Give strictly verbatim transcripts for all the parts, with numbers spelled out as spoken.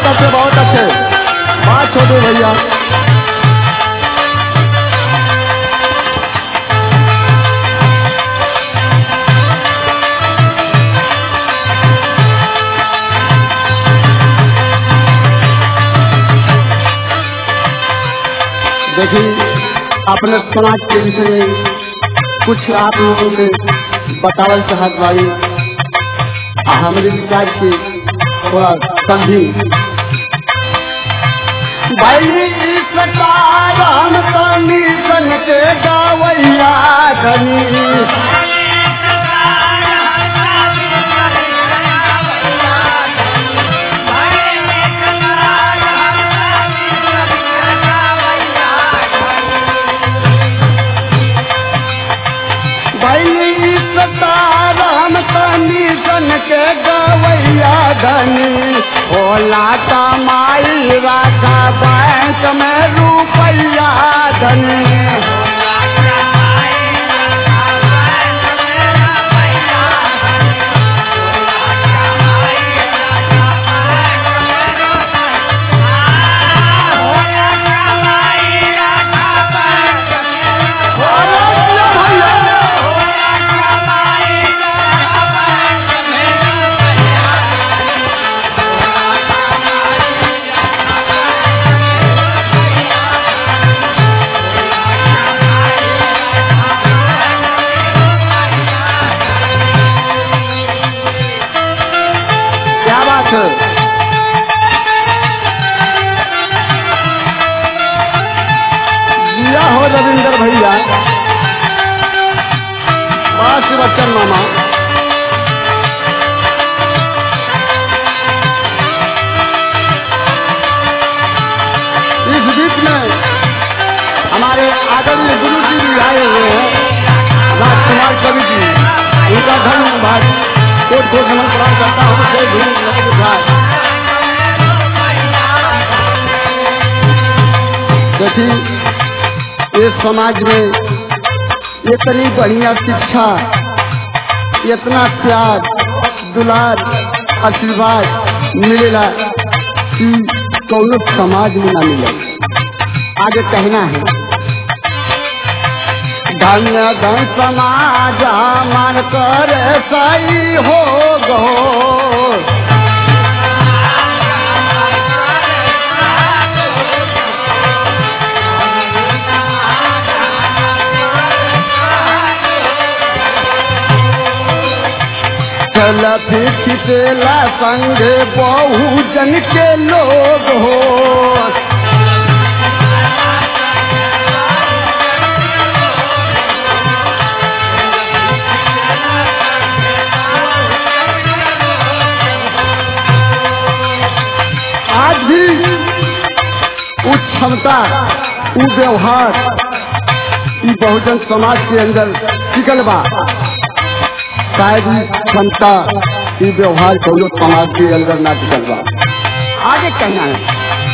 अच्छे बहुत अच्छे बात छोटे भैया। देखिए अपने समाज के विषय में कुछ आप लोगों से बतावल चाहत भाई हमारे विचार के थोड़ा समझी भाई। इस प्रकार हम कमी सन के गावैया धनी के गवैया धनी होला कमाई रखा बैंक में रुपया धनी। जिया हो रविंदर भैया बस बच्चन मामा। इस बीच में हमारे आदरणीय गुरु जी भी आए हुए हैं राजकुमार कवि जी, उनका धन्यवाद कोट कोट नमन प्रणाम करता हूँ। जय भीम। देखिए इस समाज में इतनी बढ़िया शिक्षा, इतना प्यार दुलार आशीर्वाद मिलेगा कि कौन समाज में ना मिले। आगे कहना है धन्य धन समाज मन कर सही हो गो। चल फिटेला संग बहुजन के लोग हो। आज भी उस क्षमता उ व्यवहार इ बहुजन समाज के अंदर टिकल बा। शायद क्षमता की व्यवहार कौन समाज के अंदर ना टिकल बा। आगे कहना है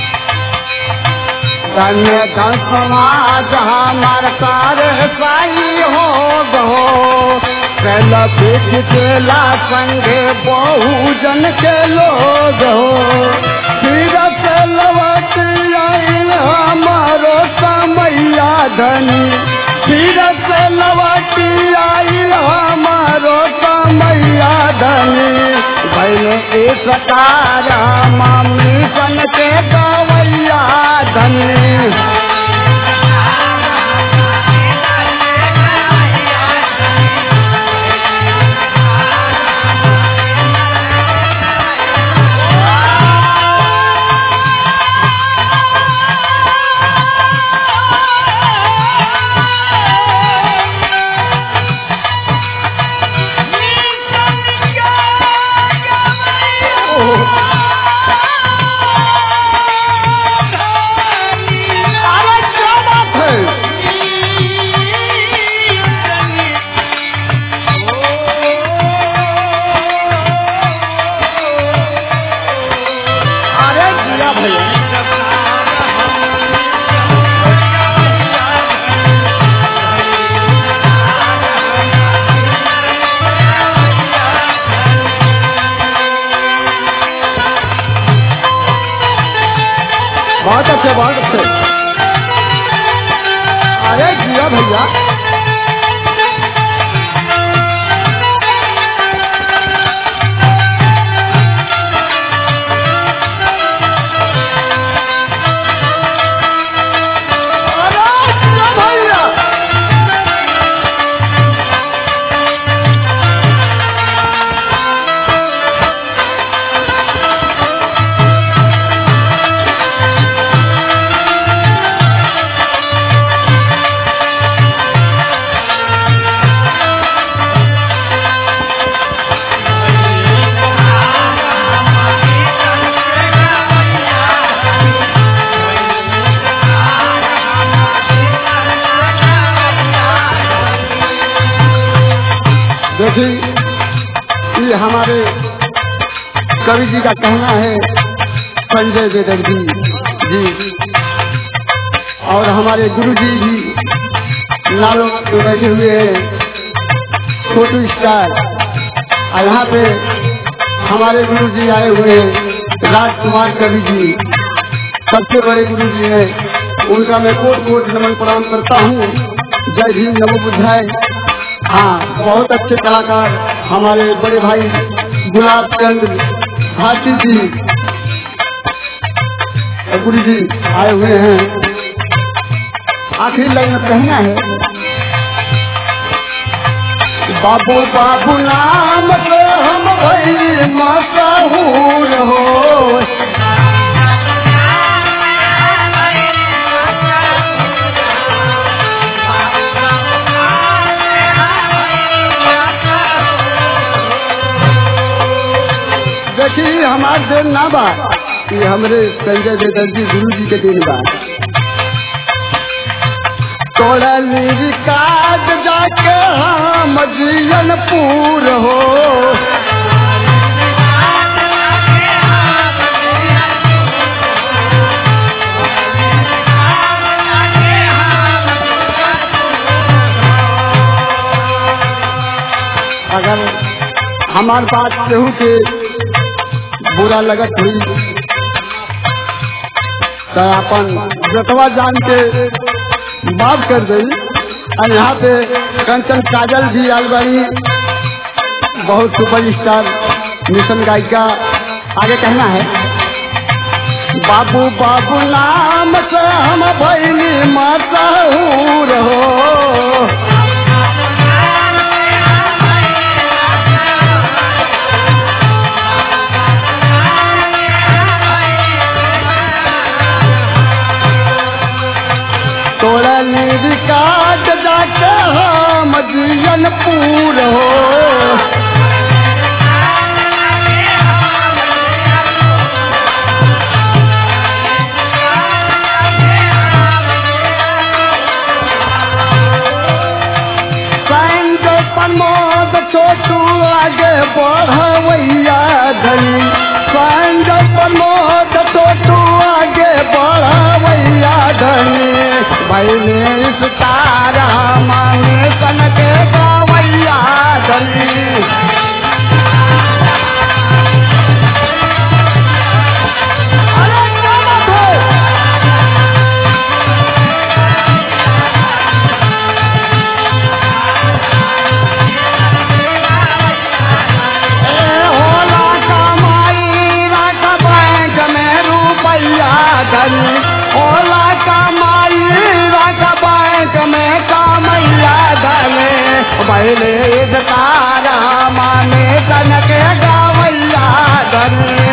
धन्य धन समाज हमार कार साई हो गो। पहला पेला संगे बहुजन के लोग हो। फिर से लौट आइल हमारो समैया धनी। फिर से लौट आइल हमारो समैया धनी। भैले एक तारा मम्मी सन के गवैया धनी। हमारे कवि जी का कहना है, संजय वेदर्जी जी और हमारे गुरु जी भी नालों में बैठे हुए हैं, छोटू स्टार। और यहाँ पे हमारे गुरु जी आए हुए हैं, राजकुमार कवि जी, सबसे बड़े गुरु जी हैं, उनका मैं कोट कोट नमन प्रणाम करता हूँ। जय भीम, नमो बुद्धाय। हाँ, बहुत अच्छे कलाकार हमारे बड़े भाई गुलाब चंद भारती जी और गुरु जी आए हुए हैं। आखिरी लाइन में कहना है, बाबू बाबू नाम पे हम भाई मशहूर हो, देखिए हमारे दिन ना बा, ये हमरे संजय वेदर्जी गुरु जी के दिन बा। तोड़ा लीरी काट जाके हम जियनपुर हो, अगर हमार बात केहू के बुरा लगत हुई तो अपन जतवा जान के माफ कर दी। और यहाँ पे कंचन काजल भी आल बड़ी, बहुत सुपर स्टार मिशन गायिका। आगे कहना है, बाबू बाबू नाम से हम भैली मशहूर हो, तोड़ा नीरी काट जाके हम जियनपुर हो, संजय प्रमोद छोटू आगे बढ़वैया धनी, संजय प्रमोद छोटू आगे बढ़वैया धनी, भैले इस तारा मांगे सन के गवैया धनी। अरे क्या बात है, ए होला कमाई रख बैंक में रुपैया धनी, होला कमाई बैंक में कामैया धने, भैले तारा माने सन के गवैया धनी।